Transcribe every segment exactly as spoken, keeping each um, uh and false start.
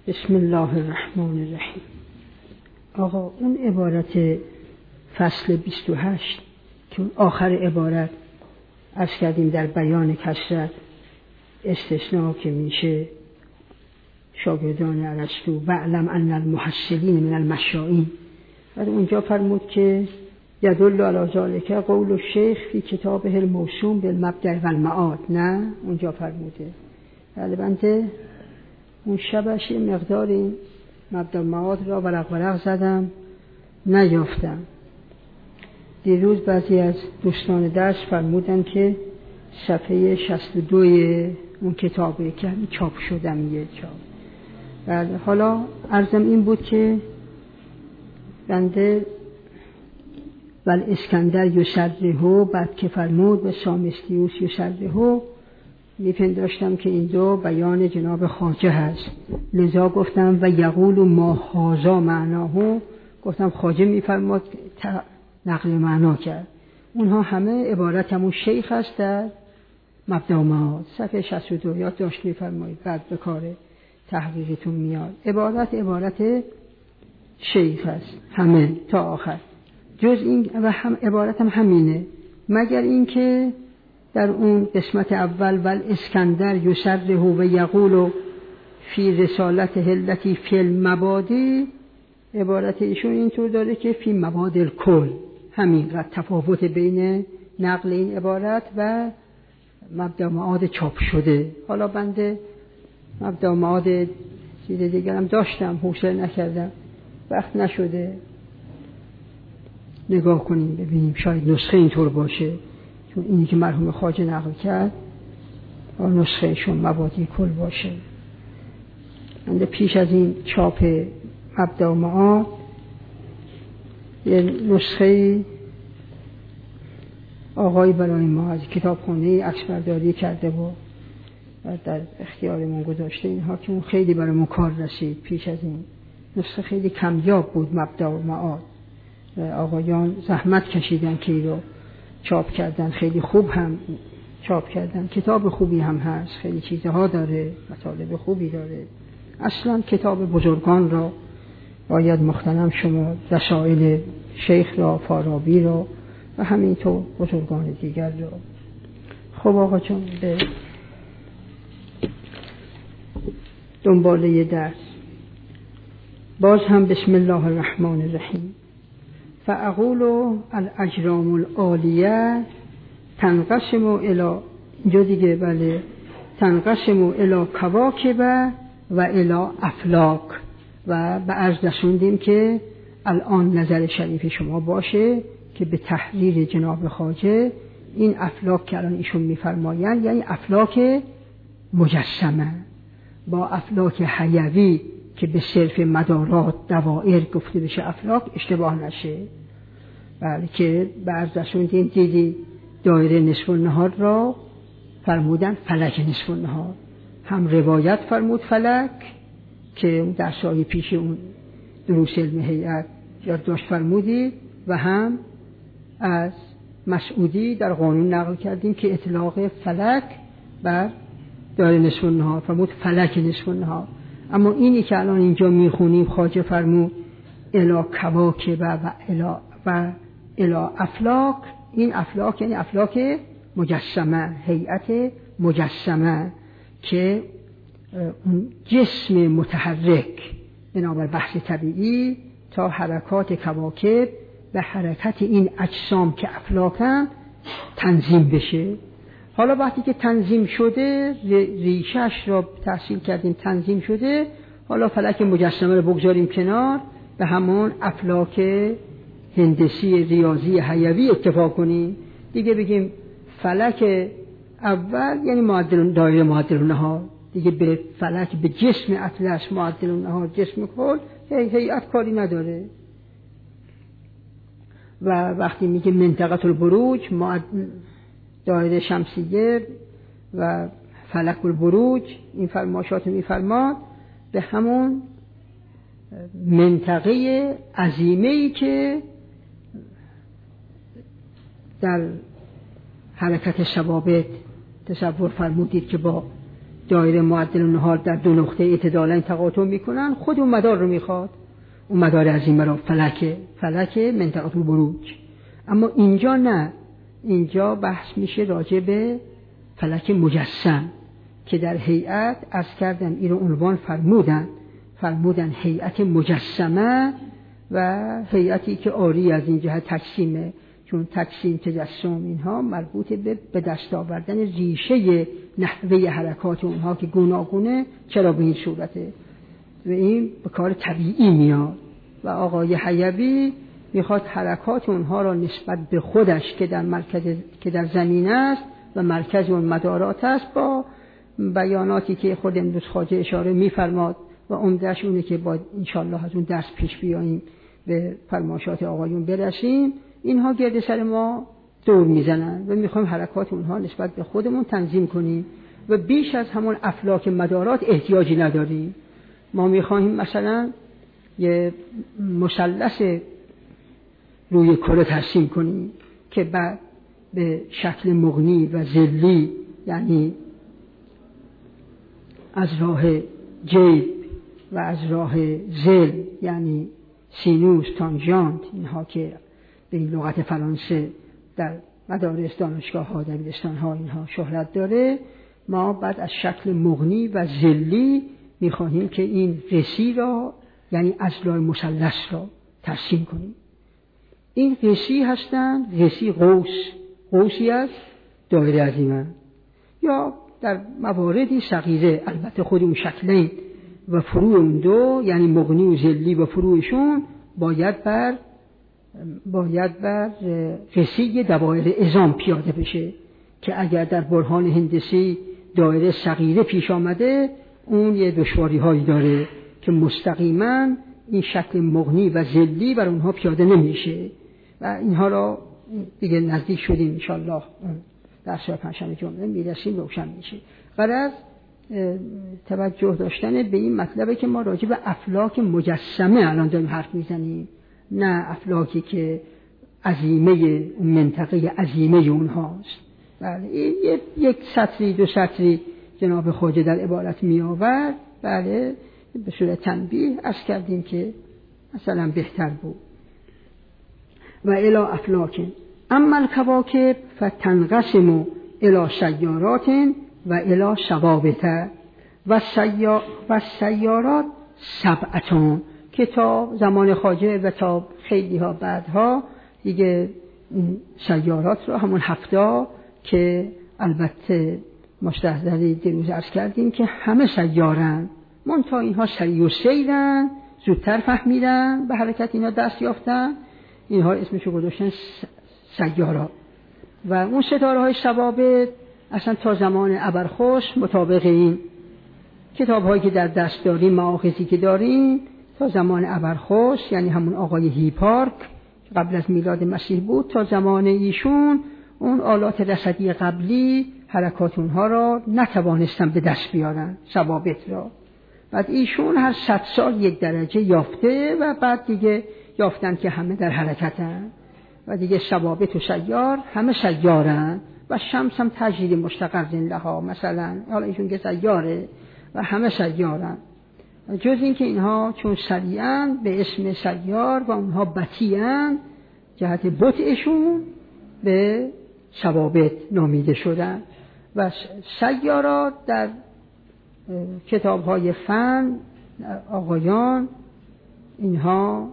بسم الله الرحمن الرحیم. آقا اون عبارت فصل بیست و هشت که اون آخر عبارت عرض کردیم در بیان کثرت استثناء که میشه شاگردان ارسطو وعلم ان المحصلین من المشائین، بعد اونجا فرمود که یدل علی ذلک قول الشیخ فی کتابه الموسوم بالمبدأ والمعاد. نه اونجا فرموده. بله بنده اون شبش مقداری مبدأ معاد را ورق ورق زدم نیافتم. دیروز بعضی از دوستان درس فرمودن که صفحه شصت و دو اون کتابه که چاپ شدم یه چاپ. بله حالا عرضم این بود که بنده ول اسکندر یسرهو بعد که فرمود و سامستیوس یسرهو میپنداشتم که این دو بیان جناب خواجه هست، لذا گفتم و یقول ما هذا معناه، گفتم خواجه میفرماد نقل معنا کرد. اونها همه عبارت همون شیخ هست در مبدأ معاد صفحه شصت و دو یاد داشت میفرمایید، بعد به کار تحقیقتون میاد. عبارت عبارت شیخ هست همه تا آخر، جز این و هم عبارت هم همینه، مگر اینکه در اون قسمت اول ول اسکندر یسره و یقول فی رسالت هلتی فی المبادی، عبارت ایشون اینطور داره که فی مباد الکل. همین قد تفاوت بین نقل این عبارت و مبدأ معاد چاپ شده. حالا بنده مبدأ معاد چیز دیگرم داشتم حوصله نکردم، وقت نشده. نگاه کنیم ببینیم شاید نسخه اینطور باشه، چون اینی که مرحوم خواجه نقل کرد با نسخه شون مبادی کل باشه. بنده پیش از این چاپ مبدأ معاد یه نسخه آقای برای ما از کتابخانه عکسبرداری کرده و در اختیارمون گذاشته. اینها که اون خیلی برای ما کار رسید. پیش از این نسخه خیلی کمیاب بود مبدأ معاد، آقایان زحمت کشیدن که این رو چاپ کردن، خیلی خوب هم چاپ کردن، کتاب خوبی هم هست، خیلی چیزها داره، مطالب خوبی داره. اصلا کتاب بزرگان را باید مختنم شما، رسائل شیخ را، فارابی را و همینطور بزرگان دیگر را. خب آقا چون به دنباله درس باز هم بسم الله الرحمن الرحیم. فاقول الاجرام العالیه تنقسم الی، اینجا دیگه بله، تنقسم الی کواکب و الی افلاک، و به عرض رسوندیم که الان نظر شریف شما باشه که به تحریر جناب خواجه این افلاک که الان ایشون میفرمایند یعنی افلاک مجسمه با افلاک حیوی که به صرف مدارات دوائر گفته بشه افلاک اشتباه نشه. بله که به عرض رسوندیم دیدی دایره نصف النهار را فرمودن فلک نصف النهار، هم روایت فرمود فلک که درسای پیش اون دروس علم هیئت یاد داشت فرمودید، و هم از مسعودی در قانون نقل کردیم که اطلاق فلک بر دایره نصف النهار فرمود فلک نصف النهار. اما اینی که الان اینجا میخونیم خواجه فرمود الی کواکب و الی و الی افلاک، این افلاک یعنی افلاک مجسمه، هیئت مجسمه که اون جسم متحرک بنابر بحث طبیعی تا حرکات کواکب به حرکت این اجسام که افلاکن تنظیم بشه. حالا وقتی که تنظیم شده، ریشش را تحصیل کردیم تنظیم شده، حالا فلک مجسمه رو بگذاریم کنار، به همون افلاک هندسی ریاضی حیوی اتفاق کنیم دیگه، بگیم فلک اول یعنی معدل دایره معدل النهار دیگه، به فلک به جسم اطلس معدل النهار جسم کل هیئت کاری نداره. و وقتی میگه منطقه البروج دایره شمسیه و فلک البروج این فرماشات میفرماد به همون منطقه عظیمه‌ای که در حرکت ثوابت تصور فرمودید که با دایره معدل النهار در دو نقطه اعتدالا تقاطع میکنن، خود اون مدار رو میخواد، اون مدار عظیمه رو فلک فلک منطقه البروج. اما اینجا نه، اینجا بحث میشه راجع به فلک مجسم که در هیئت از کردن این رو عنوان فرمودن فرمودن هیئت مجسمه و هیئتی که آری از این جهت تقسیمه، چون تقسیم تجسم اینها مربوط به به دست آوردن ریشه نحوه حرکات اونها که گوناگونه، چرا به این صورته و این به کار طبیعی میاد و آقای حیوی میخواد حرکات اونها را نسبت به خودش که در مرکز که در زمین است و مرکز اون مدارات است با بیاناتی که خود امروز خواجه اشاره میفرماد و عمده‌اش اونه که با انشالله از اون درس پیش بیاییم به فرمایشات آقایون برسیم، اینها گرد سر ما دور میزنن و میخوایم حرکات اونها نسبت به خودمون تنظیم کنیم و بیش از همون افلاک مدارات احتیاجی نداریم. ما میخوایم مثلا یه مثلث روی کره ترسیم کنیم که بعد به شکل مغنی و ظلی، یعنی از راه جیب و از راه ظل، یعنی سینوس، تانژانت، اینها که به لغت فرانسه در مدارس دانشگاه ها دبیرستان ها اینها شهرت داره، ما بعد از شکل مغنی و ظلی میخواهیم که این رسی را، یعنی اضلاع مثلث را ترسیم کنیم. این رسی هستند، رسی قوس، قوسی از دایره عظیمه، یا در مواردی صغیره، البته خود اون شکلین و فروع اون دو، یعنی مغنی و ظلی و فروعشون باید بر باید بر رسی دوایر عظام پیاده بشه که اگر در برهان هندسی دایره صغیره پیش آمده، اون یه دشواری هایی داره که مستقیما این شکل مغنی و ظلی بر اونها پیاده نمیشه و اینها را دیگه نزدیک شدیم انشالله در سال پنجشنبه جمعه میرسیم روشن میشه. غرض توجه داشتن به این مطلبه که ما راجع به افلاک مجسمه الان داریم حرف میزنیم، نه افلاکی که عظیمه اون منطقه عظیمه اونهاست. بله این یک سطری دو سطری جناب خواجه در عبارت می آورد، بله به صورت تنبیه عرض کردیم که مثلا بهتر بود. و الی افلاک اما الکواکب فتنقسم الی سیارات و الی ثوابت و سیا و سیارات سبعتون، که تا زمان خواجه و تا خیلی ها بعدها دیگه سیارات رو همون هفتا که البته مستحضری دیروز عرض کردیم که همه سیارن، منتها اینها سریع و سیرن، زودتر فهمیدن، به حرکت اینا دست یافتن، اینها اسمشو گذاشتن سیارات. و اون ستاره های ثوابت اصلا تا زمان ابرخش مطابق این کتاب هایی که در دست داریم، مآخذی که داریم، تا زمان ابرخش، یعنی همون آقای هیپارک قبل از میلاد مسیح بود، تا زمان ایشون اون آلات رصدی قبلی حرکات اونها را نتوانستن به دست بیارن، ثوابت را. بعد ایشون هر صد سال یک درجه یافته و بعد دیگه یافتن که همه در حرکتن و دیگه ثوابت و سیار همه سیارن و شمس هم تجدید مستقر لها مثلا، حالا ایشون که سیاره و همه سیارن، جز این که اینها چون سریعن به اسم سیار و اونها بطیئن، جهت بطئشون به ثوابت نامیده شدن. و سیارات در کتاب‌های فن آقایان اینها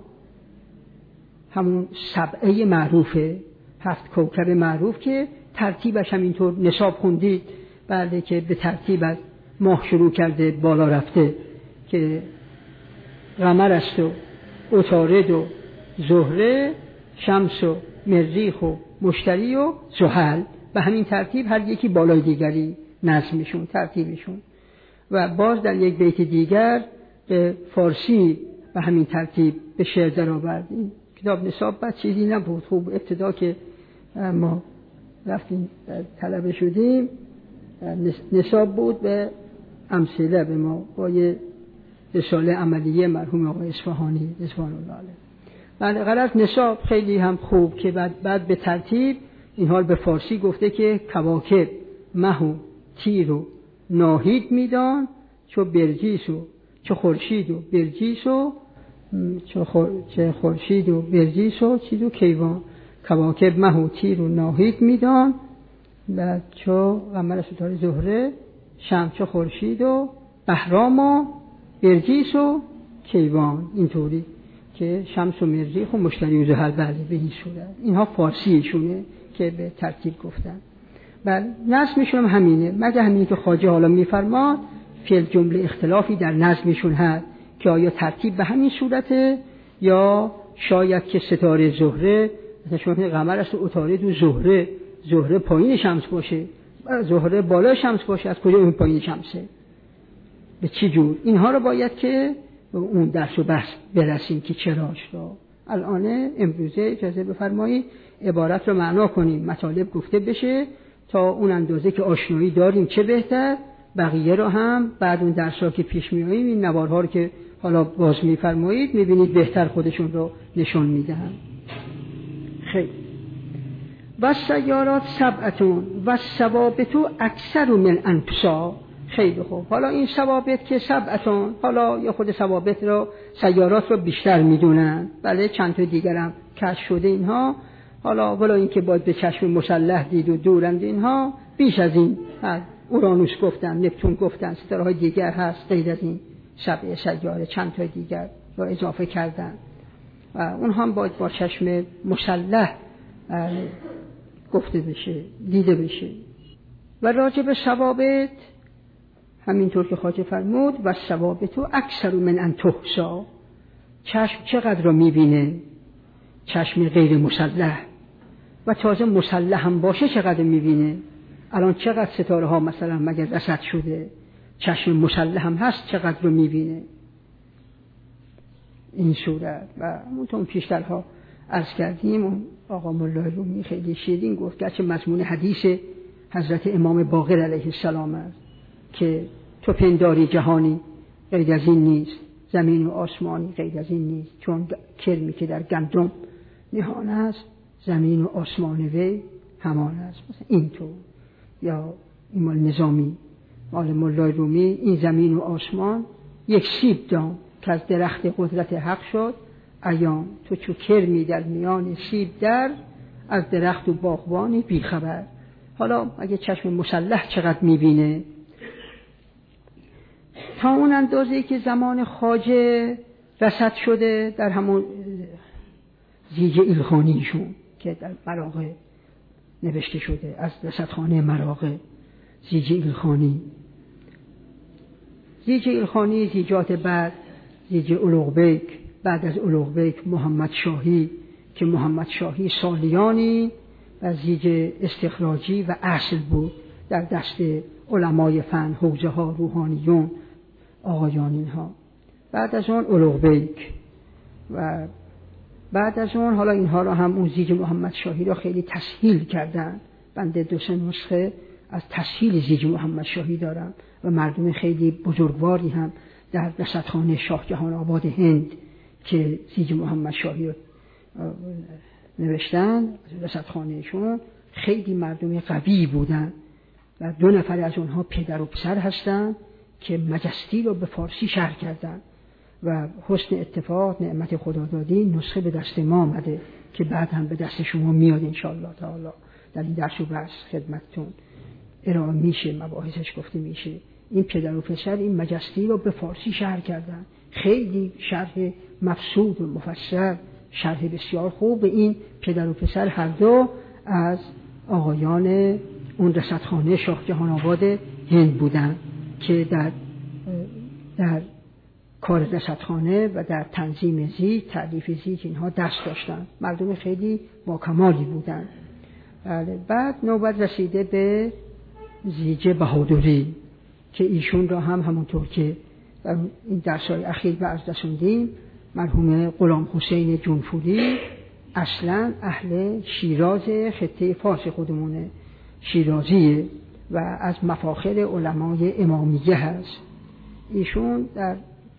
همون سبعه معروفه، هفت کوکب معروف که ترتیبش هم اینطور نصاب خوندید، بله که به ترتیب از ماه شروع کرده بالا رفته که قمر است و عطارد و زهره، شمس و مریخ و مشتری و زحل، به همین ترتیب هر یکی بالای دیگری نظمشون ترتیبشون. و باز در یک بیت دیگر به فارسی به همین ترتیب به شعر در آورد. این کتاب نصاب بعد چیزی نبود، خوب ابتدا که ما رفتیم طلبه شدیم نصاب بود به امثله به ما با یه رساله عملیه مرحوم آقای اصفهانی رضوان الله علیه. بعد غلط نصاب خیلی هم خوب که بعد بعد به ترتیب این حال به فارسی گفته که کواکب، مه و تیر و ناهید میدان چو برجیس و چو خورشید و برجیس و چه خورشید و برجیس و چیز و کیوان کواکب مه و تیر و ناهید میدان و چو قمر ستاره زهره شمس و خورشید و بهرام و برجیس و کیوان. اینطوری که شمس و مریخ و مشتری و زحل بله به این صورت. اینها فارسیشونه که به ترتیب گفتن. بله نظمشون هم همینه، مگه همینی که خواجه حالا میفرماد فی الجمله اختلافی در نظمشون هست که آیا ترتیب به همین صورته یا شاید که ستاره زهره مثلا شما که قمر است و عطارد و زهره زهره پایین شمس باشه زهره بالا شمس باشه، از کجا اون پایین شمسه به چی جور؟ اینها رو باید که اون درس و بحث برسیم که چراش رو الان امروزه اجازه بفرمایید عبارت رو معنا کنیم، مطالب گفته بشه تا اون اندازه که آشنایی داریم چه بهتر، بقیه رو هم بعد اون درس‌ها که پیش می‌آییم این نوارها رو که حالا باز می‌فرمایید می‌بینید بهتر خودشون رو نشون میدن. خیلی و سیارات سبعتون و ثوابت اکثر من انفسا. خیلی خوب، حالا این ثوابت که سبعتون، حالا یا خود ثوابت رو سیارات رو بیشتر میدونن، بله چند تا دیگر هم کشف شده اینها، حالا ولی این که باید به چشم مسلح دید و دورند اینها بیش از این هست. اورانوس گفتن، نپتون گفتن، ستاره های دیگر هست غیر از این سبع سیاره چند تا دیگر رو اضافه کردن و اون هم باید با چشم مسلح گفته بشه، دیده بشه. و راجع به ثوابت همینطور که خواجه فرمود و ثوابت اکثر من ان تحصا، چشم چقدر رو میبینه، چشم غیر مسلح و تازه مسلح هم باشه چقدر میبینه. الان چقدر ستاره ها مثلا مگر رصد شده، چشم مسلح هم هست چقدر رو میبینه این صورت. و اون پیشترها عرض کردیم اون آقا مولای رومی خیلی شیرین گفت گرچه مضمون حدیث حضرت امام باقر علیه السلام است که تو پنداری جهانی غیر از این نیست، زمین و آسمانی غیر از این نیست، چون کرمی که در گندم نهان است زمین و آسمان وی همان است. مثلا اینطور یا این مال نظامی مال مولای رومی، این زمین و آسمان یک سیب دان که از درخت قدرت حق شد ایام، تو چو کرمی در میان سیب در از درخت و باغبانی بیخبر. حالا اگه چشم مسلح چقدر میبینه، تا اون اندازه که زمان خواجه رصد شده در همون زیج ایلخانیشون که در مراغه نوشته شده، از رصدخانه مراغه زیج ایلخانی. زیج ایلخانی زیجات بعد زیج اولوغبیک، بعد از اولوغبیک محمد شاهی که محمد شاهی سالیانی و زیج استخراجی و اصل بود در دست علمای فن، حوزه ها، روحانیون، آقایان اینها. بعد از اون اولوغبیک و بعد از اون حالا اینها را هم اون زیج محمد شاهی را خیلی تسهیل کردن. بنده دو سه نسخه از تسهیل زیج محمد شاهی دارم و مردم خیلی بزرگواری هم در رصدخانه شاه جهان آباد هند که زیج محمد شاهی رو نوشتن، رصدخانهشون خیلی مردم قوی بودن و دو نفر از اونها پدر و پسر هستن که مجستی رو به فارسی شرح کردن و حسن اتفاق نعمت خدادادی نسخه به دست ما آمده که بعد هم به دست شما میاد انشاءالله تعالی. در این درس و بحث خدمتتون ارائه میشه، مباحثش گفته میشه. این پدر و پسر این مجستی رو به فارسی شرح کردن، خیلی شرح مفصول و مفصل، شرح بسیار خوب. این پدر و پسر هر دو از آقایان اون رصدخانه شاه جهان آباد هند بودن که در در کار رصدخانه و در تنظیم زیج، تألیف زیج اینها دست داشتن، مردم خیلی با کمالی بودن. بعد نوبت رسیده به زیج بهادری که ایشون را هم همونطور که در این درس‌های اخیر به عرض رسوندیم مرحوم غلام حسین جونفولی اصلا اهل شیراز خطه فارس خودمونه، شیرازیه و از مفاخر علمای امامیه هست. ایشون در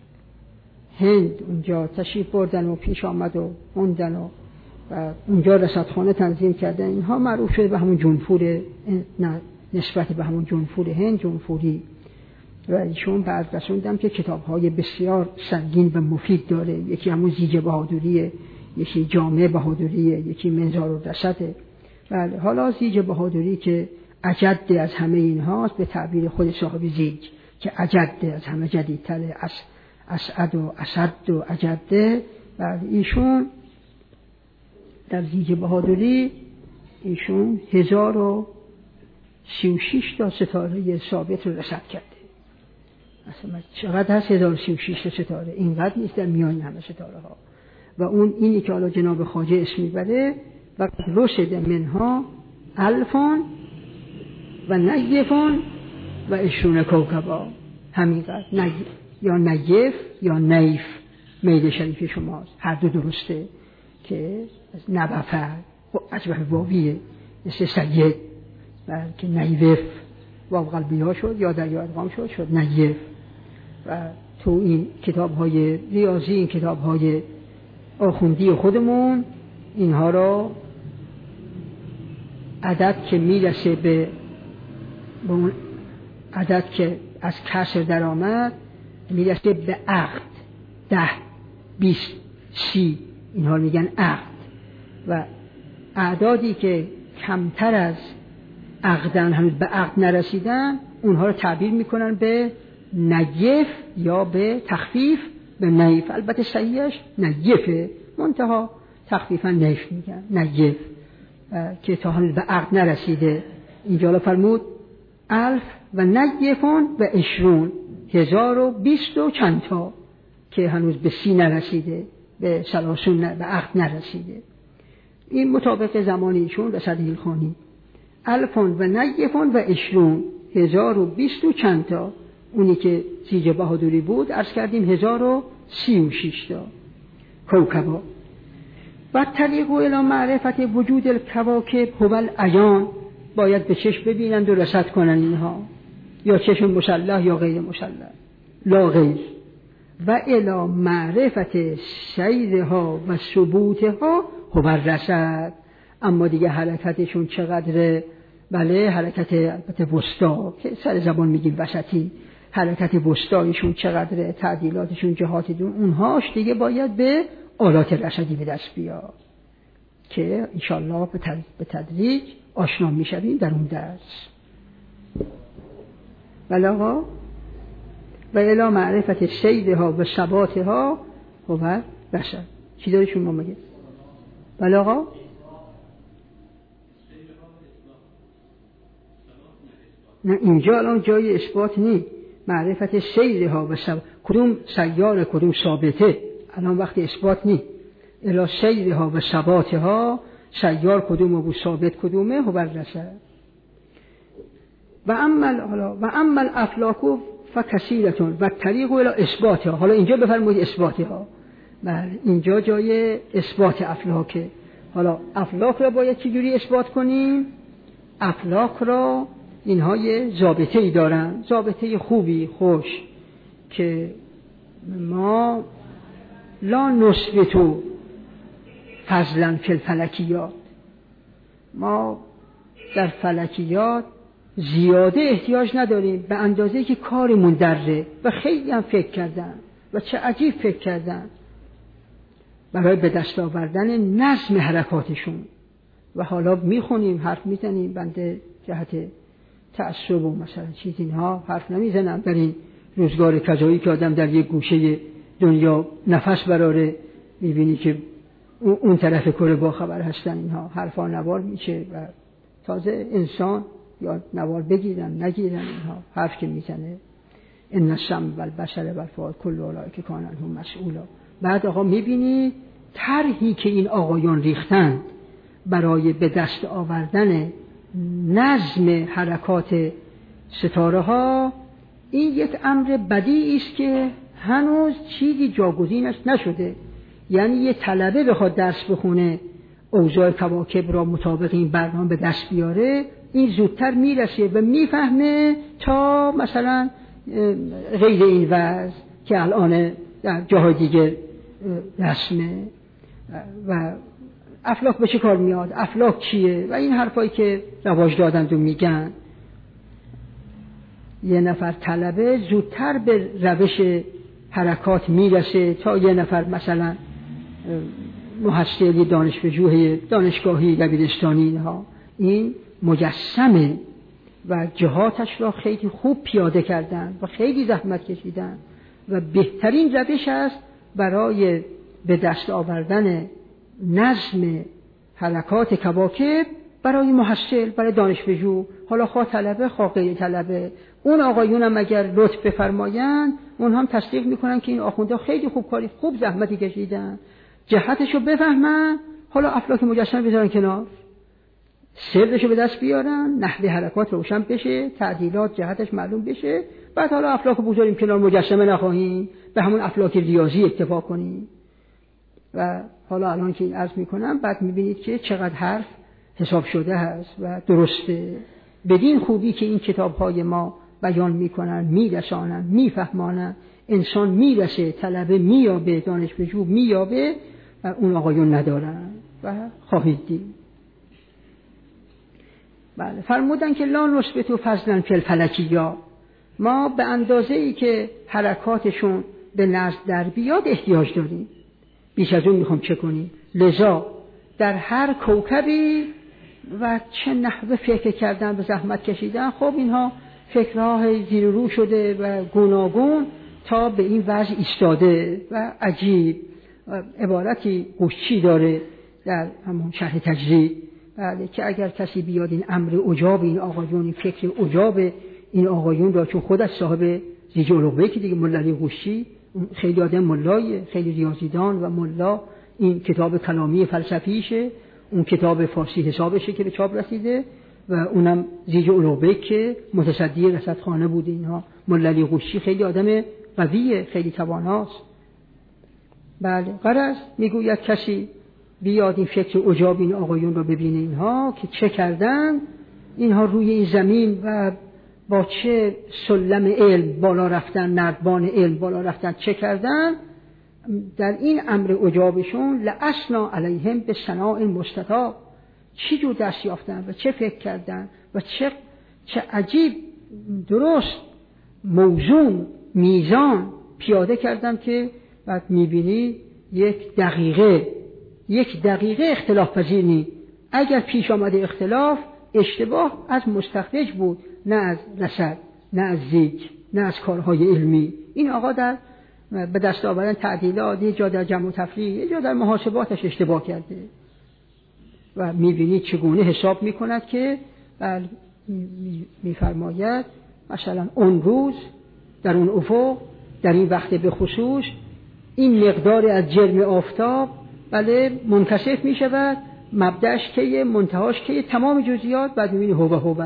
هند اونجا تشریف بردن و پیش آمد و خوندن و, و اونجا رصدخانه تنظیم کردن. اینها معروف شده به همون جونفور، نسبت به همون جونفور هند، جونفوری و ایشون بعد رسوندم که کتاب‌های بسیار سنگین و مفید داره. یکی همون زیج بهادریه، یکی جامع بهادریه، یکی منظار الرشده. بله، حالا زیج بهادری که اجد از همه اینهاست به تعبیر خود صاحب زیج، که اجد از همه جدیدتره، از اسعد و اسد و اجده. بله، ایشون در زیج بهادری ایشون هزار و سی و شش تا ستاره ثابت رو رصد کرده. مثلا چقدر هست؟ هزار و سی و شش تا ستاره، اینقدر نیست در میان همه ستاره ها. و اون اینی که حالا جناب خواجه اسم میبره و رشد منها الفون و نیفون و اشرون کوکبا، همینقدر نی... یا نیف یا نیف، میل شریف شماست، هر دو درسته که نبفه و اشبه واویه مثل سید، که نیف واو قلبی ها شد یا دریا ادغام شد شد نیف. و تو این کتاب های ریاضی، این کتاب های آخوندی خودمون، اینها را عدد که میرسه به اون عدد که از کسر در آمد میرسه به عقد، ده، بیست، سی، اینها میگن عقد. و اعدادی که کمتر از عقدن، هنوز به عقد نرسیدن، اونها رو تعبیر میکنن به نیف یا به تخفیف به نیف. البته صحیحش نیفه، منتها تخفیفا نیف میگن، نیف، که تا هنوز به عقد نرسیده. اینجا فرمود الف و نیفون و اشرون، هزار و بیست و چند تا، که هنوز به سی نرسیده، به سلاسون به عقد نرسیده. این مطابق زمانیشون به صدیل خانی. الفون و نیفون و اشرون، هزار و بیست و چند تا. اونی که زیج بهادری بود عرض کردیم هزار و سی و شش تا کوکبا. و طریق و الی معرفت وجود الکواکب هو العیان، باید به چشم ببینند و رصد کنند اینها، یا چشم مسلح یا غیر مسلح، لا غیر. و الی معرفت سیرها و ثبوتها هو الرصد، اما دیگه حرکتشون چقدره؟ بله، حرکت البته وسطا که سر زبان میگیم وسطی، حرکت وسطایشون چقدره، تعدیلاتشون، جهات دون، اونهاش دیگه باید به آلات رصدی به دست بیاد که انشالله به تدریج آشنا میشویم در اون درس. بله آقا. و الی معرفت سیرها و ثباتها هو الرصد. چی داری شما مگه؟ بله آقا. نه، اینجا الان جای اثبات نیست. معرفت سیرها و ثبات، کدوم سیار کدوم ثابته، الان وقت اثبات نیست. الی سیرها و ثباتها، سیار کدوم و ثابت کدومه، هو الرصد. و اما حالا و اما الافلاک فکثیرتون و طریق الی اثباتها. حالا اینجا بفرمایید اثباتها. بله، اینجا جای اثبات افلاکه. حالا افلاک را باید چجوری اثبات کنیم؟ افلاک را اینها یه ضابطه ای دارن، ضابطه خوبی خوش، که ما لا نثبت فضلا فی الفلکیات، ما در فلکیات زیاده احتیاج نداریم، به اندازه که کارمون دره. و خیلی هم فکر کردن و چه عجیب فکر کردن برای به دست آوردن نظم حرکاتشون. و حالا میخونیم، حرف میزنیم، بنده جهت تعصب و مثلا چیز اینها حرف نمیزنم. در این روزگار کجایی که آدم در یک گوشه دنیا نفس براره، میبینی که اون طرف کره با خبر هستن، اینها حرفا نوار میشه و تازه انسان یا نوار بگیرن نگیرن، اینها حرف که میزنه ان السمع و البصر و الفؤاد کل اولئک کان عنه مسئولا. بعد آقا میبینی طرحی که این آقایان ریختند برای به دست آوردن نظم حرکات ستاره ها، این یک امر بدیعی است که هنوز چیزی جاگزینش نشده. یعنی یه طلبه بخواد درس بخونه اوضاع کواکب را مطابق این برنامه به دست بیاره، این زودتر میرسه و میفهمه تا مثلا غیر این وضع که الان در جاهای دیگه رسمه. و افلاک به چه کار میاد، افلاک چیه و این حرفایی که رواج دادند و میگن. یه نفر طلبه زودتر به روش حرکات میرسه تا یه نفر مثلا محصل دانشجوی دانشگاهی دبیرستانی. اینها این مجسمه و جهاتش را خیلی خوب پیاده کردن و خیلی زحمت کشیدن و بهترین روش است برای به دست آوردن نظم حرکات کواکب برای محصل، برای دانشجو، حالا خواه طلبه خواه غیر طلبه. اون آقایون هم اگر لطف بفرمایند اون هم تصدیق میکنن که این آخونده خیلی خوب کاری خوب زحمتی کشیدن، جهتشو بفهمن، حالا افلاک مجسمه بذارن کنار، سرشو به دست بیارن، نحوه حرکات روشن بشه، تعدیلات جهتش معلوم بشه، بعد حالا افلاک رو بذاریم کنار، مجسمه نخواهیم، به همون افلاک ریاضی اکتفا کنیم. و حالا الان که این عرض میکنم بعد میبینید که چقدر حرف حساب شده هست و درسته. بدین خوبی که این کتاب‌های ما بیان میکنن، میرسانن، میفهمانن، انسان میرسه، طلبه میابه، دانشجو میابه و اون آقایون ندارن و خواهید دید. بله فرمودن که لا نثبت فضلا فی الفلکیا، ما به اندازه‌ای که حرکاتشون به نزد در بیاد احتیاج داریم، بیش از اون میخوام چه کنیم؟ لذا در هر کوکبی و چه نحوه فکر کردن و زحمت کشیدن، خب اینها فکرهای زیر رو شده و گوناگون تا به این وضع ایستاده و عجیب. عبارتی قوشچی داره در همون شرح تجرید، بله، که اگر کسی بیاد این امر عجاب این آقایون، این فکر عجاب این آقایون را، چون خودش صاحب زیج علوه که دیگه مولوی قوشچی خیلی آدم ملایه، خیلی ریاضیدان و ملا، این کتاب کلامی فلسفیشه، اون کتاب فارسی حسابشه که به چاپ رسیده و اونم زیج علوه که متصدی رصدخانه بوده. اینها مولوی قوشچی خیلی آدم قویه، خیلی تواناست. بله غرض میگوید کسی بیاد این فکر عجاب این آقایون رو ببینه، اینها که چه کردن، اینها روی این زمین و با چه سلم علم بالا رفتن، نردبان علم بالا رفتن، چه کردن در این امر عجابشون. لأسنا علیهم به صناع مستطاب، چی جور دست یافتن و چه فکر کردن و چه چه عجیب درست موزون میزان پیاده کردن که بعد میبینی یک دقیقه یک دقیقه اختلاف پذیر نی. اگر پیش آمده اختلاف، اشتباه از مستخرج بود، نه از رصد، نه از زیج، نه از کارهای علمی. این آقا در به دست آوردن تعدیلات، یه جا در جمع و تفریق، یه جا در محاسباتش اشتباه کرده و میبینید چگونه حساب میکند که میفرماید مثلا اون روز در اون افق در این وقت به خصوص این مقدار از جرم آفتاب بله منکشف می شود، مبدأش که منتهاش که تمام جزئیات، بعد میبینی هو هو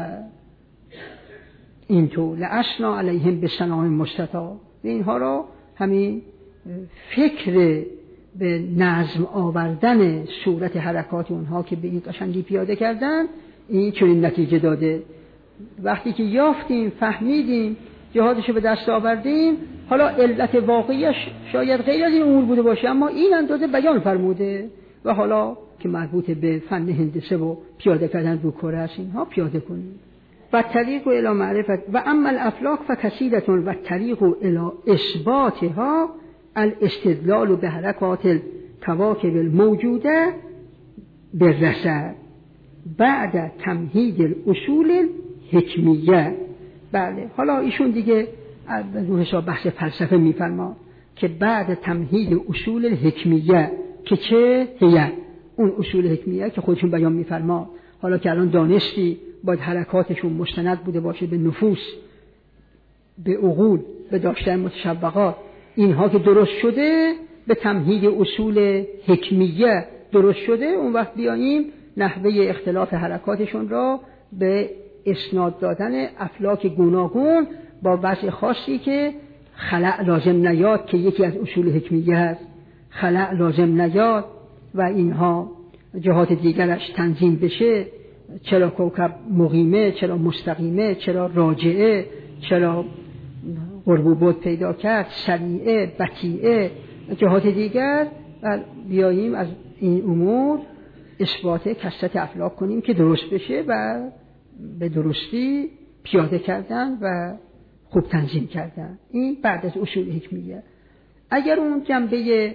این تو لأسنا علیهم به صناع مستطاب. اینها را همین فکر به نظم آوردن صورت حرکات اونها که به این قشنگی پیاده کردن، این چنین نتیجه داده. وقتی که یافتیم، فهمیدیم، جهادشو به دست آوردیم، حالا علت واقعیش شاید غیر از این امور بوده باشه، اما این اندازه بیان فرموده و حالا که مربوط به فن هندسه و پیاده کردن رو کره است، اینها پیاده کنیم. و طریق الی معرفت و اما الافلاک فکثیرة و طریق الی اثباتها الاستدلال به حرکات الکواکب الموجوده بالرصد بعد تمهید الاصول الحکمیه. بله حالا ایشون دیگه رو حساب بحث فلسفه میفرما که بعد تمهید اصول الحکمیه که چه هیه، اون اصول حکمیه که خودشون بیان میفرما. حالا که الان دانستی باید حرکاتشون مستند بوده باشه به نفوس، به عقول، به داشتن متشوقات، اینها که درست شده به تمهید اصول حکمیه درست شده، اون وقت بیاییم نحوه اختلاف حرکاتشون را به اسناد دادن افلاک گوناگون با وضع خاصی که خلأ لازم نیاد که یکی از اصول حکمیه هست، خلأ لازم نیاد و اینها جهات دیگرش تنظیم بشه، چرا کوکب مقیمه، چرا مستقیمه، چرا راجعه، چرا قرب و بعد پیدا کرد، سریعه، بطیئه، جهات دیگر، و بیاییم از این امور اثبات کثرت افلاک کنیم که درست بشه و به درستی پیاده کردن و خوب تنظیم کردن. این بعد از اصول حکمیه. اگر اون جنبه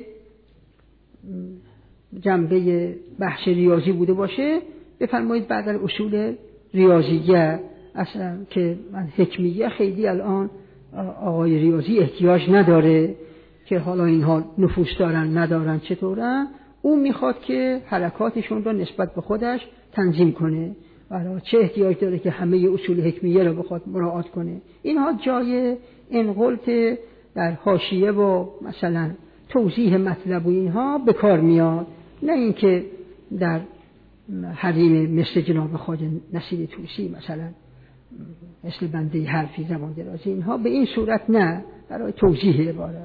جنبه بحث ریاضی بوده باشه، بفرمایید بعد از اصول ریاضیه، اصلا که من حکمیه خیلی الان آقای ریاضی احتیاج نداره که حالا اینها نفوذ دارن ندارن چطورن، اون میخواد که حرکاتشون رو نسبت به خودش تنظیم کنه، حالا چه احتیاج داره که همه اصول حکمیه رو بخواد مراعات کنه. اینها جای انقلت در حاشیه و مثلا توضیح مطلب و اینها به کار میاد، نه اینکه در حریم مثل جناب خواجه نصیر طوسی مثلا مثل بنده حرفی زبان درازی، اینها به این صورت نه، برای توضیح عبارت.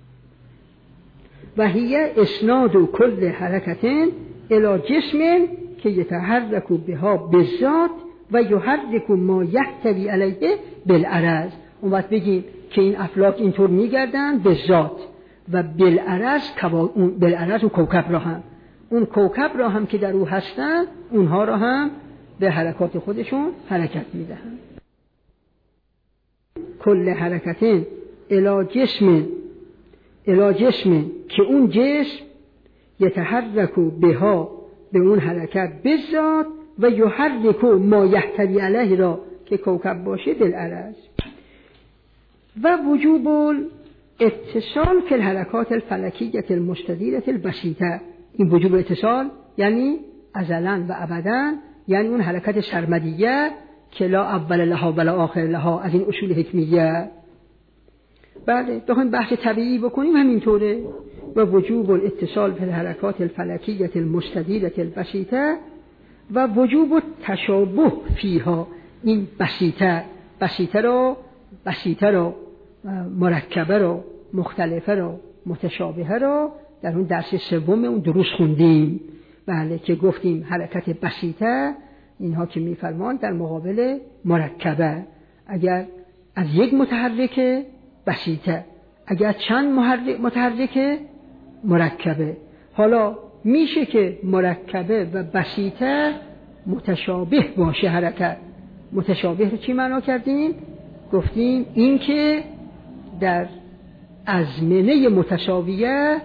و هی اسناد و کل حرکتن الی جسم که یتحرک بها بالذات و یحرک ما یحتوی علیه بالعرض. اون وقت بگیم که این افلاک اینطور میگردن به ذات و بالعرض، بالعرض اون کوکب را هم اون کوکب را هم که در او هستن اونها را هم به حرکات خودشون حرکت میدهند. کل حرکتن الی جسم الی جسم که اون جسم یتحرک بها به اون حرکت بذات و یحرک ما یحتوی علیه را که کوکب باشه بالعرض. و وجوب اتصال فی الحرکات الفلکیه المستدیره البسیطه. این وجوب اتصال یعنی ازلا و ابدا، یعنی اون حرکت سرمدیه که لا اول لها ولا آخر لها از این اصول حکمیه. بله بخوایم بحث طبیعی بکنیم همینطوره. و وجوب الاتصال فی الحرکات الفلکیه المستدیره البسیطه و وجوب تشابه فیها. این بسیطه بسیطه رو بسیطه رو مرکبه رو مختلفه رو متشابهه رو در اون درس سوم اون دروس خوندیم. بله که گفتیم حرکت بسیطه اینها که میفرمان در مقابل مرکبه، اگر از یک متحرک بسیطه، اگر چند متحرک مرکبه. حالا میشه که مرکبه و بسیطه متشابه باشه حرکت. متشابه رو چی معنا کردیم؟ گفتیم این که در ازمنه متساویه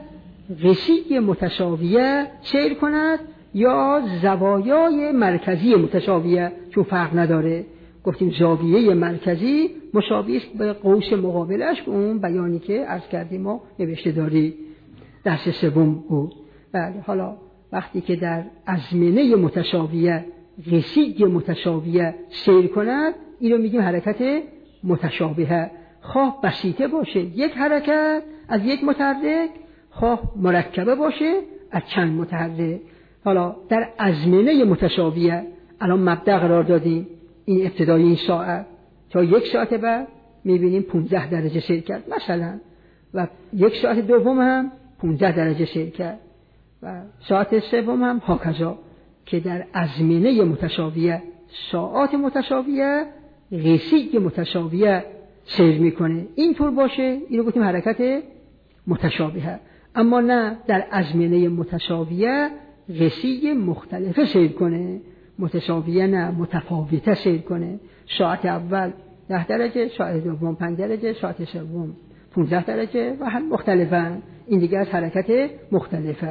رسی متساویه سیر کند یا زوایای مرکزی متساویه، چون فرق نداره. گفتیم زاویه مرکزی مشابه به قوس مقابلش، اون بیانی که عرض کردیم و نوشته داری درس سوم بود. بله حالا وقتی که در ازمنه متساویه رسی متساویه سیر کند، این رو میگیم حرکت متشابهه. خواه بسیطه باشه یک حرکت از یک متحرک، خواه مرکبه باشه از چند متحرک. حالا در ازمنه متساویه الان مبدأ قرار دادیم، این ابتدای این ساعت تا یک ساعت بعد میبینیم پانزده درجه سیر کرد مثلا، و یک ساعت دوم هم پانزده درجه سیر کرد و ساعت سوم هم هاکذا، که در ازمنه متساویه ساعات متساویه رسی متساویه سیر میکنه. اینطور باشه اینو گفتیم حرکت متشابهه. اما نه در ازمنه متساویه رسی مختلفه سیر کنه، متساویه نه متفاوته سیر کنه. ساعت اول ده درجه، ساعت دوم پنج درجه، ساعت سوم پانزده درجه و هم مختلفن. این دیگر از حرکت مختلفه.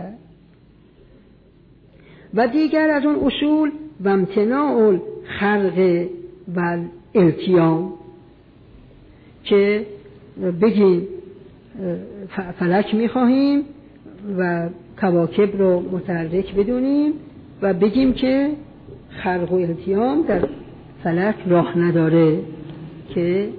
و دیگر از اون اصول و امتناع الخرق و التیام، که بگیم فلک میخواهیم و کواکب رو متحرک بدونیم و بگیم که خرق و التیام در فلک راه نداره، که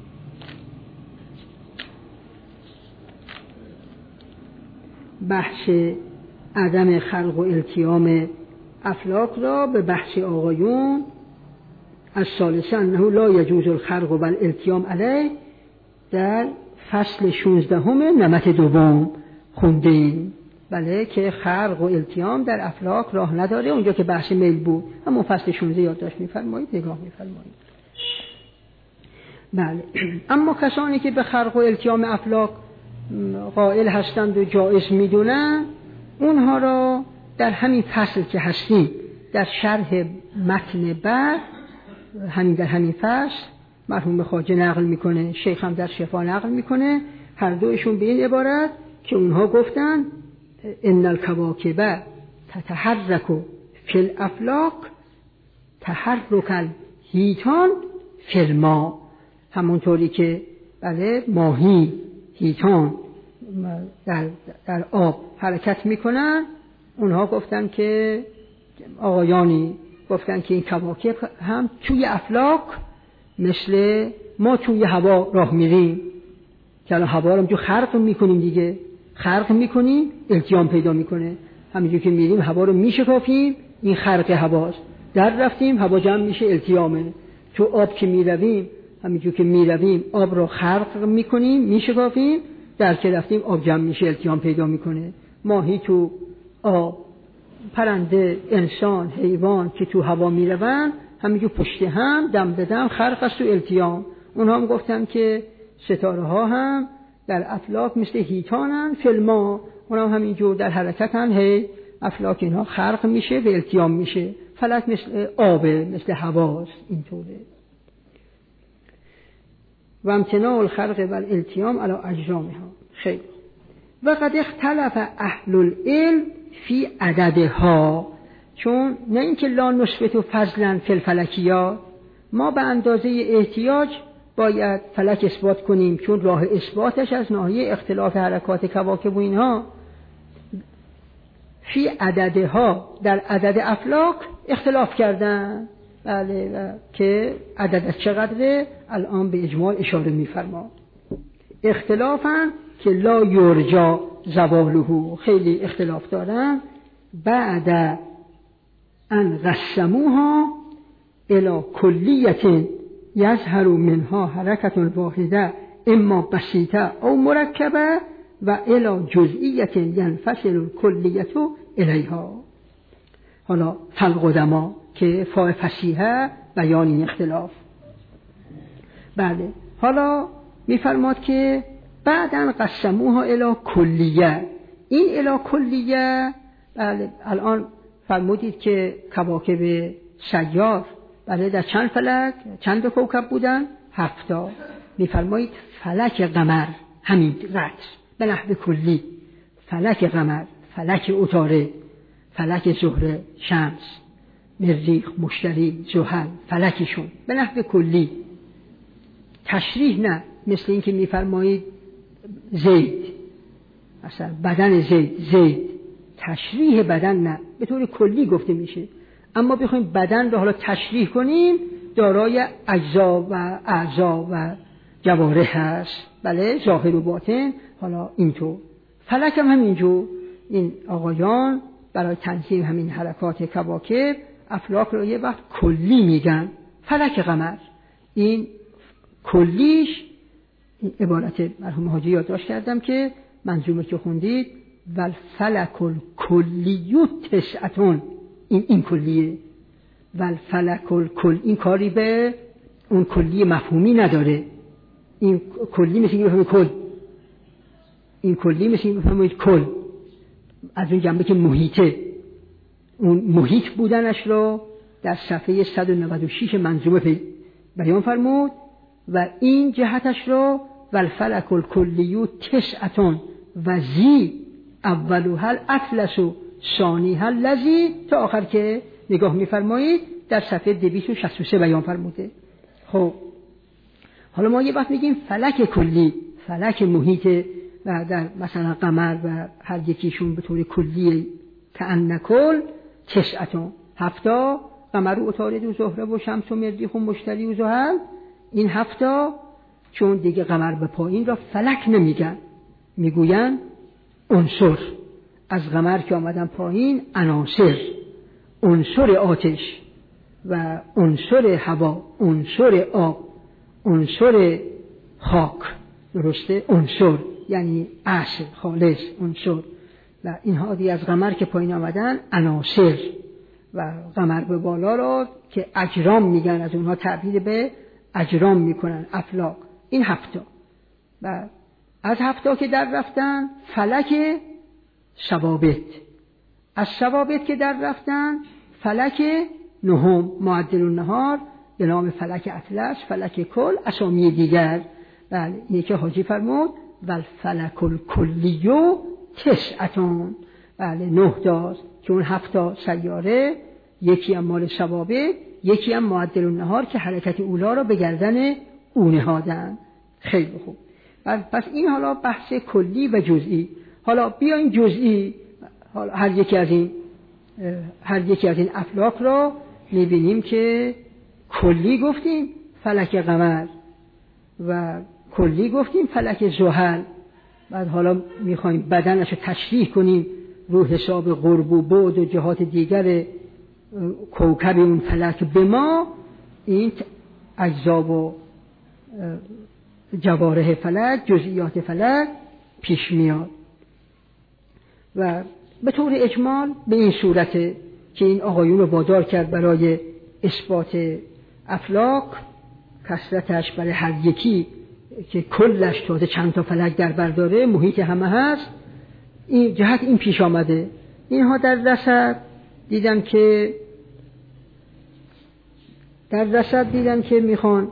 بحث عدم خلق و التیام افلاک را به بحث آقایون از ثالثه انه لا یجوز الخلق و الالتیام علیه در فصل شانزدهم نمط دوم خوندیم. بله که خلق و التیام در افلاک راه نداره، اونجا که بحث میل بود، اما فصل شانزده یادداشت می‌فرمایید، نگاه می‌فرمایید. بله اما کسانی که به خلق و التیام افلاک قائل هستند و جایز میدونن، اونها را در همین فصل که هستیم در شرح متن بعد، همین در همین فصل مرحوم خواجه نقل میکنه، شیخ هم در شفا نقل میکنه، هر دوشون به این عبارت که اونها گفتن ان الکواکب تتحرک فی الافلاک تحرک الحیتان فی الماء، همونطوری که بله ماهی هیتان در, در آب حرکت میکنن، اونها گفتن که آقایانی گفتن که این کواکب هم توی افلاک مثل ما توی هوا راه میریم که الان هوا رو جو خرق میکنیم دیگه، خرق میکنیم التیام پیدا میکنه، همینجور که میریم هوا رو میشکافیم، این خرق هواست، در رفتیم هوا جمع میشه التیامه. تو آب که میرویم همینجور که میرویم آب رو خرق میکنیم میشکافیم، در که رفتیم آب جمع میشه التیام پیدا میکنه. ماهی تو آب، پرنده، انسان، حیوان که تو هوا میرون همینجور پشت هم دم به دم خرق است و التیام. اونها هم گفتن که ستاره ها هم در افلاک مثل هیتانن فی الماء، اونها هم همینجور در حرکتن، هی افلاک اینها خرق میشه و التیام میشه. فلک مثل آبه، مثل هواست، اینطوره. و امتناع الخرق و الالتیام علی اجرامها. خیلی و قد اختلف اهل العلم فی عددها، چون نه اینکه لا نثبت فضلا فی الفلکیات، ما به اندازه احتیاج باید فلک اثبات کنیم، چون راه اثباتش از ناحیه اختلاف حرکات کواکب و اینها. فی عددها، در عدد افلاک اختلاف کردن، بله، که عدد از چقدره الان به اجمال اشاره می‌فرما. اختلافن که لا یرجا زوالهو، خیلی اختلاف دارن. بعد ان قسموها الی کلیت یظهر منها حرکت واحده اما بسیطه او مرکبه و الی جزئیت ینفصل کلیت الیها. حالا فالقدما که فاء فصیحه بیان این اختلاف. بله، حالا میفرماد که بعدن قسموها الی کلیه. این الی کلیه، بله، الان فرمودید که کواکب سیار بله در چند فلک، چند کوکب بودن؟ هفتا. میفرمایید فلک قمر همین قدر به نحو کلی، فلک قمر، فلک عطارد، فلک زهره، شمس، مریخ، مشتری، زحل، فلکشون به نحو کلی. تشریح نه، مثل این که میفرمایید زید، مثلا بدن زید، زید، تشریح بدن نه، به طور کلی گفته میشه. اما بخوایم بدن رو حالا تشریح کنیم، دارای اجزا و اعضا و جوارح هست، بله، ظاهر و باطن. حالا اینطور فلک هم همینجور، این آقایان برای تنظیم همین حرکات کواکب افلاک رو یه وقت کلی میگن، فلک قمر. این کلیش، این عبارت مرحوم حاجی یادداشت کردم که منظومه که خوندید والفلک الکلیو تسعتون، این این کلیه. والفلک الکل، این کاری به اون کلی مفهومی نداره. این کلی مثل این بفهمید کل، این کلی مثل این بفهمید کل، از اون جنبه که محیطه، اون محیط بودنش رو در صفحه صد و نود و شش منظومه بیان فرمود و این جهتش رو والفلک الکلیو تسعتون و زی اولوها الاطلس و ثانیها الذی تا آخر که نگاه می‌فرمایید در صفحه دویست و شصت و سه بیان فرموده. خب حالا ما یه وقت میگیم فلک کلی، فلک محیط و در مثلا قمر و هر یکیشون به طور کلی کأن کل تسعتون، هفتا، قمر و عطارد و زهره و شمس و مریخ و مشتری و زحل، این هفتا. چون دیگه قمر به پایین را فلک نمیگن، میگوین عنصر. از قمر که آمدن پایین عناصر، عنصر آتش و عنصر هوا، عنصر آب، عنصر خاک، درسته؟ عنصر یعنی اصل خالص، عنصر. و اینها دیگه از قمر که پایین آمدن عناصر، و قمر به بالا را که اجرام میگن، از اونها تعبیر به اجرام میکنن، افلاک. این هفتا. و از هفتا که در رفتن فلک ثوابت، از ثوابت که در رفتن فلک نهم معدل النهار به نام فلک اطلس، فلک کل، اسامی دیگر. بله اینه که حاجی فرمود و الفلک الکلیو تسعتون، بله نه تاست که اون هفت تا سیاره، یکی هم مال ثوابت، یکی هم معدل النهار که حرکت اولا را به گردن او نهادن. خیلی خوب. پس این حالا بحث کلی و جزئی. حالا بیاین جزئی، حالا هر یکی از این هر یکی از این افلاک را می‌بینیم که کلی گفتیم فلک قمر و کلی گفتیم فلک زحل. بعد حالا می‌خوایم بدنش رو تشریح کنیم رو حساب قرب و بعد و جهات دیگر کوکب اون فلک به ما، این اجزا و جوارح فلک، جزئیات فلک پیش میاد. و به طور اجمال به این صورته که این آقایون رو وادار کرد برای اثبات افلاک، کثرتش برای هر یکی که کلش تازه چند تا فلک در بر داره، محیط همه هست، این جهت این پیش آمده. اینها در رصد دیدن که در رصد دیدن که میخوان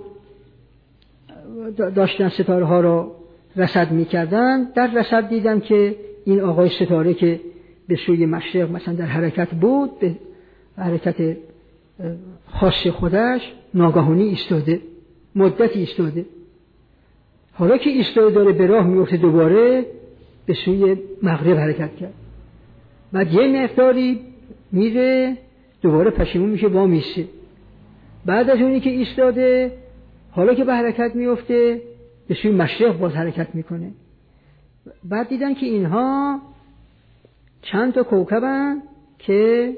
داشتن ستاره ها را رصد میکردن. در رصد دیدن که این آقای ستاره که به سوی مشرق مثلا در حرکت بود، به حرکت خاص خودش ناگهانی ایستاده، مدتی ایستاده. حالا که ایستاده داره به راه میفته، دوباره به سوی مغرب حرکت کرد. بعد یه مقداری میره، دوباره پشیمون میشه، با میسته. بعد از اونی که ایستاده، حالا که به حرکت میفته، به سوی مشرق باز حرکت میکنه. بعد دیدن که اینها چند تا کوکبن که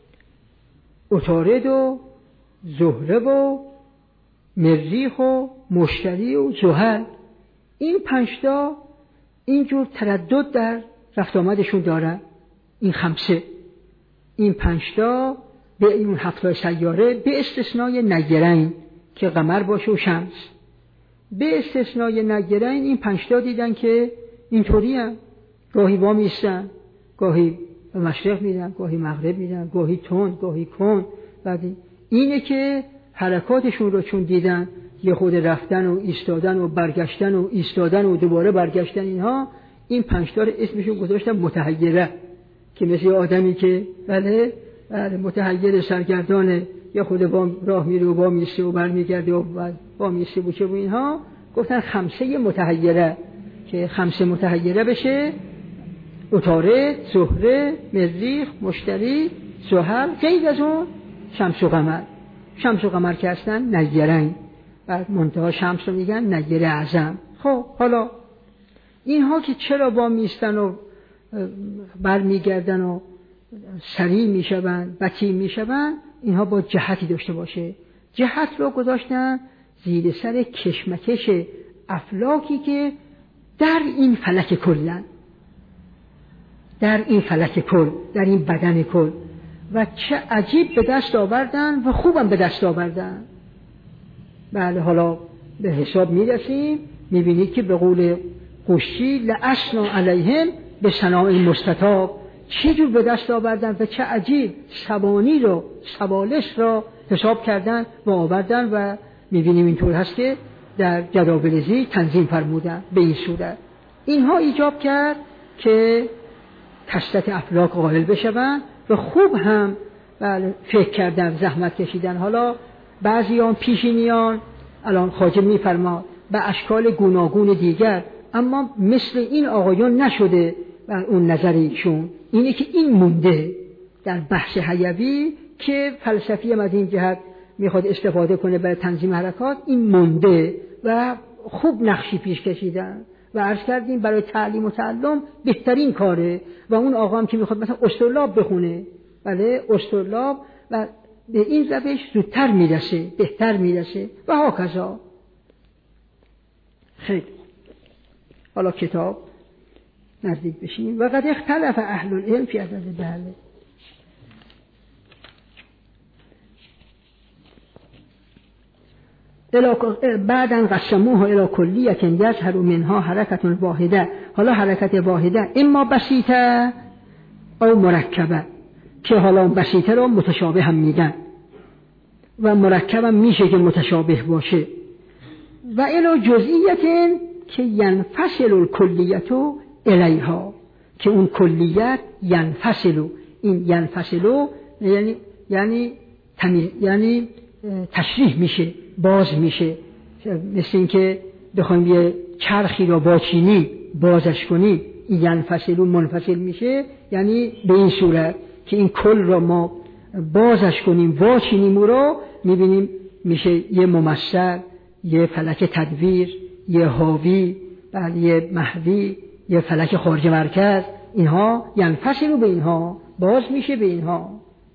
عطارد و زهره و مریخ و مشتری و زحل، این پنجتا اینجور تردد در رفت آمدشون دارن. این خمسه، این پنجتا به این هفت سیاره، به استثنای نگرین که قمر باشه و شمس، به استثنای نگرین این پنجتا دیدن که اینطوری هم گاهی با میستن، گاهی به مشرق میدن، گاهی مغرب میدن، گاهی تند، گاهی کند. بعد اینه که حرکاتشون رو چون دیدن، یه خود رفتن و ایستادن و برگشتن و ایستادن و دوباره برگشتن، اینها این پنجتا رو اسمشون گذاشتن متحیره، که مثل آدمی که بله بله متحیر سرگردانه، یه خود با راه میره و با میسته و برمیگرده و با میسته و چه و اینها، گفتن خمسه متحیره، که خمسه متحیره بشه عطارد، زهره، مریخ، مشتری، زحل، غیر از اون شمس و قمر. شمس و قمر که هستن نیرین، بعد منتها شمس رو میگن نیر اعظم. خب حالا اینها که چرا با میستن و برمیگردن و سریع میشوند، بطیء میشوند، اینها با جهتی داشته باشه. جهت رو گذاشتن زیر سر کشمکش افلاکی که در این فلک کلن، در این فلک کل، در این بدن کل. و چه عجیب به دست آوردن و خوبم به دست آوردن. بله حالا به حساب میرسیم، میبینید که به قول قشی لأسنا علیهم به ثناء مستطاب، چه جور به دست آوردن و چه عجیب سبانی رو، سبالش را حساب کردن و آوردن. و میبینیم اینطور هست که در جداول ذی تنظیم فرمودن به این صورت. اینها ایجاب کرد که کثرت افلاک قائل بشوند و خوب هم بله فکر کردن، زحمت کشیدن. حالا بعضیان پیشینیان الان خواجه میفرماد به اشکال گوناگون دیگر، اما مثل این آقایان نشده. بر اون نظریشون اینه که این مونده در بحث حیوی که فلسفی هم از این جهت میخواد استفاده کنه برای تنظیم حرکات، این مونده و خوب نقشی پیش کشیدن. و عرض کردیم برای تعلیم و تعلم بهترین کاره. و اون آقا هم که میخواد مثلا استرلاب بخونه، بله استرلاب، و به این روش زودتر میرسه، بهتر میرسه و هاکذا. خیلی حالا کتاب نزدیک بشیم. و قد اختلف اهل العلم فی عدد بله. بعدن قسموها الی کلیه یظهر منها حرکت واحده. حالا حرکت واحده اما بسیطه او مرکبه، که حالا بسیطه رو متشابه هم میگن. و مرکبم میشه که متشابه باشه. و الی جزئیت که ینفصل الکلیت الیها، که اون کلیت ینفصل، این ینفصل یعنی یعنی تمیز، یعنی تشریح میشه، باز میشه. مثل این که بخوایم یه چرخی رو با چینی بازش کنی، این ینفصل و منفصل میشه، یعنی به این صورت که این کل رو ما بازش کنیم، واچینیم او رو، میبینیم میشه یه ممثل، یه فلک تدویر، یه حاوی، بعد یه محوی، یه فلک خارج مرکز. اینها ینفصل به اینها، باز میشه به اینها.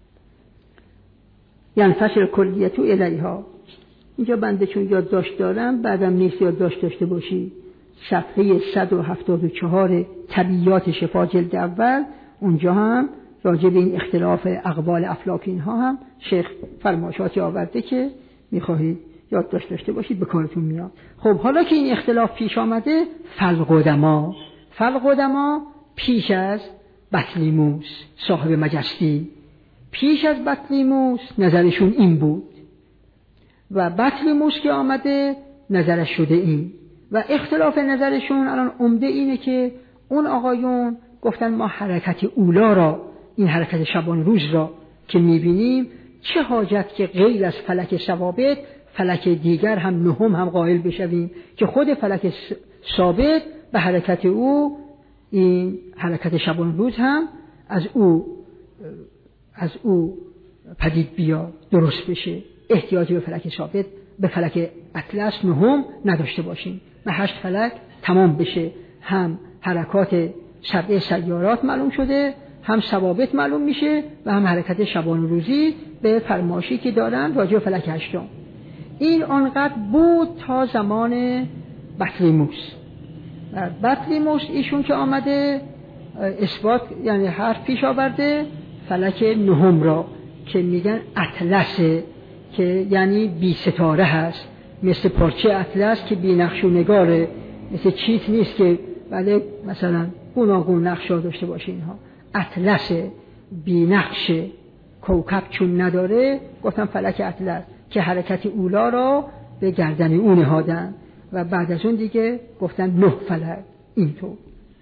ینفصل کلیت الیها. اینجا بنده چون یادداشت دارم، بعدم نیست یادداشت داشته باشی، صفحه صد و هفتاد و چهار طبیعیات شفا جلد اول، اونجا هم راجع به این اختلاف اقوال افلاک اینها هم شیخ فرمایشاتی آورده که میخواهید یادداشت داشته باشید، به کارتون میاد. خب حالا که این اختلاف پیش آمده، فالقدما فالقدما پیش از بطلیموس صاحب مجستی، پیش از بطلیموس نظرشون این بود و بطلیموس که آمده نظرش شده این، و اختلاف نظرشون الان عمده اینه که اون آقایون گفتن ما حرکت اولا را، این حرکت شبان روز را که میبینیم، چه حاجت که غیر از فلک ثوابت فلک دیگر هم نهم هم قائل بشویم که خود فلک ثابت به حرکت او، این حرکت شبان روز هم از او از او پدید بیاد، درست بشه، احتیاجی به فلک ثابت، به فلک اطلس نهم نداشته باشیم، به هشت فلک تمام بشه. هم حرکات سبع سیارات معلوم شده، هم ثوابت معلوم میشه و هم حرکت شبان روزی به فرمایشی که دارن راجع به فلک هشتم. این آنقدر بود تا زمان بطلیموس. بطلیموس ایشون که آمده اثبات، یعنی حرف پیش آورده فلک نهم را که میگن اطلسه، که یعنی بی ستاره هست، مثل پارچه اطلس که بی نقش و نگاره، مثل چیت نیست که بله مثلا گوناگون نقشا داشته باشه. اینها اطلسه، بی نقشه، کوکب چون نداره، گفتم فلک اطلس که حرکت اولا را به گردن او نهادن و بعد از اون دیگه گفتن نه فلک. اینطور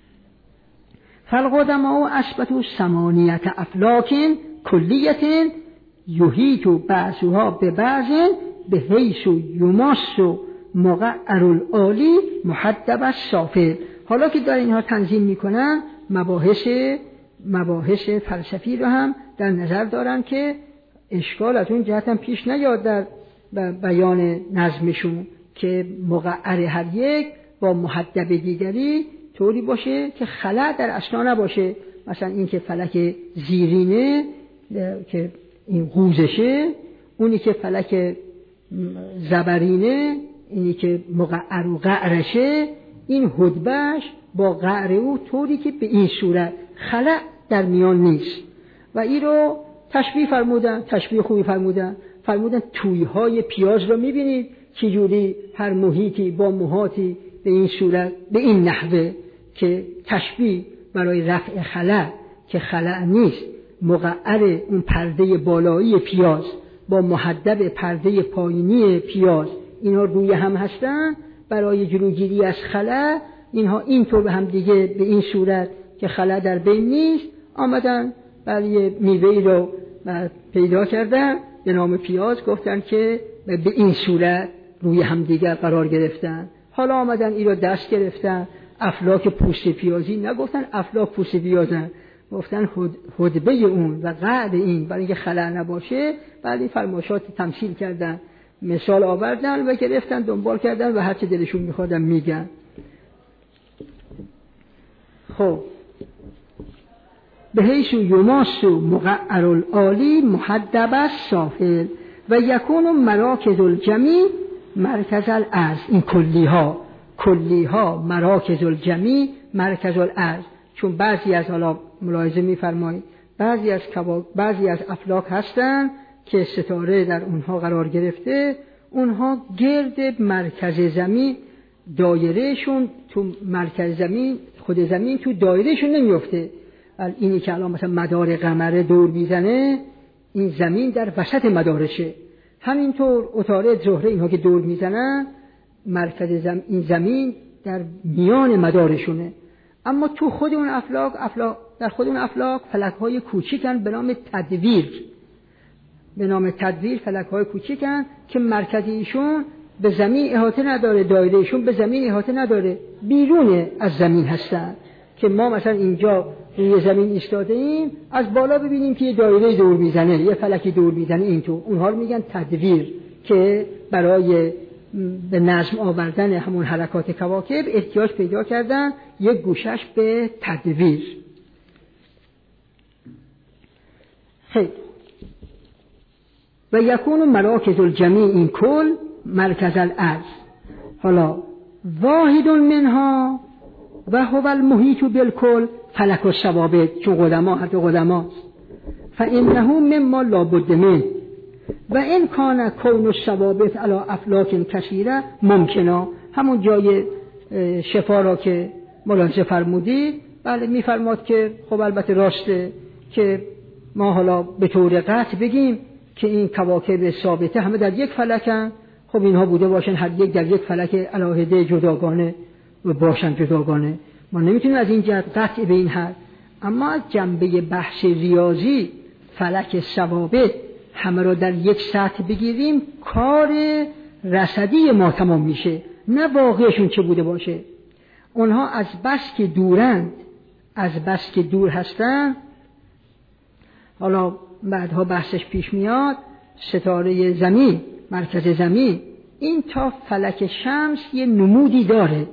فالقدما اثبتوا ثمانیت افلاک کلیت یحیط بعضها به بعض به حیث یماس مقعر العالی محدب السافل. حالا که در اینها تنظیم میکنن، مباحث مباحث فلسفی رو هم در نظر دارن که اشکال از اون جهت هم پیش نیاد در بیان نظمشون، که مقعر هر یک با محدب دیگری طوری باشه که خلأ در اسنا نباشه. مثلا این که فلک زیرینه که این قوزشه، اونی که فلک زبرینه، اینی که مقعر و قعرشه، این حدبش با قعر او طوری که به این صورت خلأ در میان نیست. و این رو تشبیه فرمودن، تشبیه خوبی فرمودن، فرمودن تویهای پیاز رو میبینید چجوری هر محیطی با محاطی به این صورت، به این نحوه که تشبیه برای رفع خلأ که خلأ نیست، مقعر اون پرده بالایی پیاز با محدب پرده پایینی پیاز، اینها روی هم هستن برای جلوگیری از خلأ. اینها اینطور به هم دیگه به این صورت که خلأ در بین نیست آمدن برای میوه‌ای رو پیدا کردن به نام پیاز، گفتن که به این صورت روی هم دیگه قرار گرفتن. حالا آمدن این رو دست گرفتن، افلاک پوست پیازی نگفتن افلاک پوست پیازن، گفتن حدبه اون و قعر این، برای اینکه خلأ نباشه. بعد این فرمایشات تمثیل کردن، مثال آوردن و گرفتن دنبال کردن و هر چه دلشون میخوادن میگن. خب به حیث یماس مقعر العالی محدب السافل و یکون مراکز الجمی مرکز الارض. این کلی ها کلی ها مراکز الجمی مرکز الارض. چون بعضی از، حالا ملاحظه می‌فرمایید، بعضی از بعضی از افلاک هستن که ستاره در اونها قرار گرفته، اونها گرد مرکز زمین، دایرهشون تو مرکز زمین، خود زمین تو دایرهشون نمیفته. اینی که الان مثلا مدار قمر دور میزنه، این زمین در وسط مدارشه. همینطور عطارد، زهره، اینها که دور میزنن مرکز زم... این زمین در میان مدارشونه. اما تو خود اون افلاک افلاک در خود اون افلاک فلک‌های کوچیکن به نام تدویر، به نام تدویر فلک‌های کوچیکن که مرکزیشون به زمین احاطه نداره، دایرهشون به زمین احاطه نداره، بیرون از زمین هستن. که ما مثلا اینجا روی زمین ایستاده ایم، از بالا ببینیم که یه دایره دور میزنه، یه فلکی دور میزنه اینطور، اونها رو میگن تدویر که برای به نظم آوردن همون حرکات کواکب احتیاج پیدا کردن یک گوشش به تدویر. خیلی و یکون مراکز الجمیع این کل مرکز الارض. حالا واحد منها و هو المحیط بالکل فلک الثوابت، چون قدما حتی قدماست، فانه مما لا بد منه و این کان کون الثوابت علی افلاک کثیره ممکنه. همون جای شفا را که ملاحظه فرمودید، بله میفرماد که خب البته راسته که ما حالا به طور قطع بگیم که این کواکب ثابته همه در یک فلکن، خب اینها بوده باشن هر یک در یک فلک علاهده جداگانه و باشن جداگانه، ما نمیتونیم از این جهت قطع به این حد. اما از جنبه بحث ریاضی فلک ثوابت همه را در یک سطح بگیریم کار رصدی ما تمام میشه، نه واقعشون چه بوده باشه. اونها از بس که دورند، از بس که دور هستن، حالا بعدها بحثش پیش میاد، ستاره زمین، مرکز زمین، این تا فلک شمس یه نمودی داره،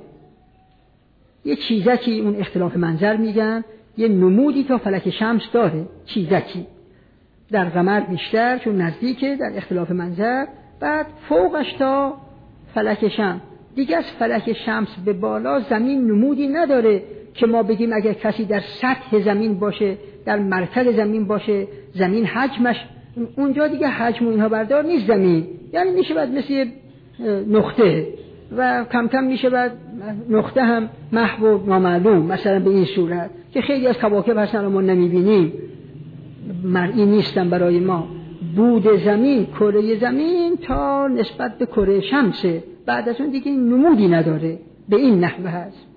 یه چیزکی، اون اختلاف منظر میگن، یه نمودی تا فلک شمس داره، چیزکی در قمر بیشتر چون نزدیکه در اختلاف منظر، بعد فوقش تا فلک شمس دیگه. از فلک شمس به بالا زمین نمودی نداره که ما بگیم اگر کسی در سطح زمین باشه، در مرکز زمین باشه، زمین حجمش اونجا دیگه حجم و اینها بردار نیست زمین، یعنی میشه بعد مثل نقطه و کم کم میشه بعد نقطه هم محو و نامعلوم، مثلا به این صورت که خیلی از کواکب هستن ما نمیبینیم، مرئی نیستن برای ما. بود زمین، کره زمین تا نسبت به کره شمسه، بعد از اون دیگه نمودی نداره، به این نحوه هست.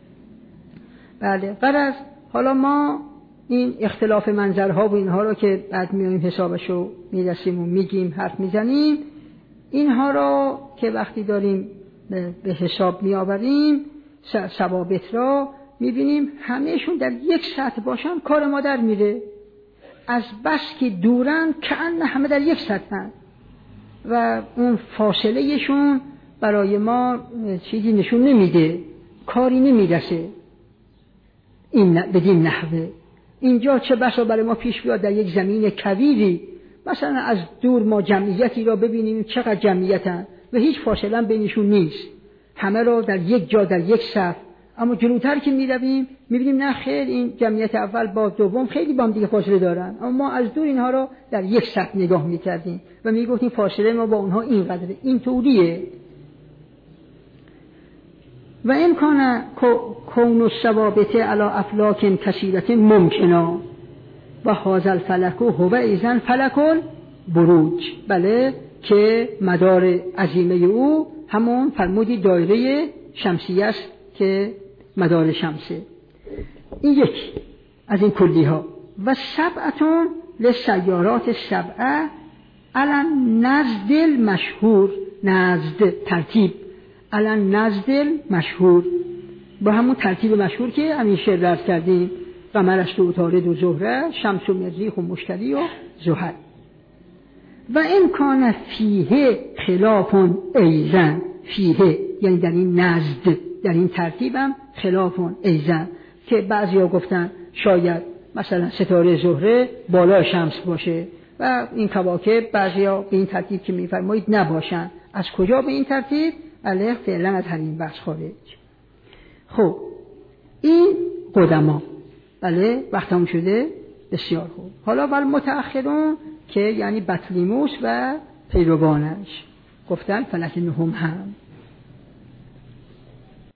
بله، غرض حالا ما این اختلاف منظرها و اینها رو که بعد میایم حسابشو میرسیم و میگیم حرف میزنیم، اینها رو که وقتی داریم به حساب میآوریم ثوابت را میبینیم همهشون در یک سطح باشن کار ما در میره. از بس که دورن کأن همه در یک سطحن و اون فاصلهشون برای ما چیزی نشون نمیده، کاری نمیرسه. این بدین نحوه اینجا چه بسا برای ما پیش بیاد در یک زمین کبیری، مثلا از دور ما جمعیتی را ببینیم چقدر جمعیتن و هیچ فاصله بینشون نیست، همه را در یک جا در یک صف. اما جلوتر که می رویم می بینیم نه خیر، این جمعیت اول با دوم خیلی با هم دیگه فاصله دارن، اما ما از دور اینها را در یک صف نگاه می کردیم و می گفتیم فاصله ما با اونها اینقدره، این طوریه. و این کان کون الثوابت علی افلاک کثیرة ممکنه و هذا الفلک هو ایضا فلک البروج. بله، که مدار عظیمه او همون فرمودی دایره شمسیه است که مدار شمسه. این یک از این کلی ها. و سبعتون لسیارات سبعه علن نزد مشهور، نزد ترتیب، علن نزد مشهور، با همون ترتیب مشهور که همیشه رد کردیم، قمر است و عطارد و زهره، شمس و مریخ و مشتری و زحل. و این کان فیه خلاف ایزن، فیه یعنی در این نزد، در این ترتیبم خلاف ایزن، که بعضی ها گفتن شاید مثلا ستاره زهره بالا شمس باشه و این کواکب بعضی ها به این ترتیب که میفرمایید نباشن. از کجا به این ترتیب؟ علیه فعلا از همین بحث خارج. خب این قدما، بله وقتم شده، بسیار خوب. حالا بر متأخرون که یعنی بطلیموس و پیروانش گفتن فلک نهم هم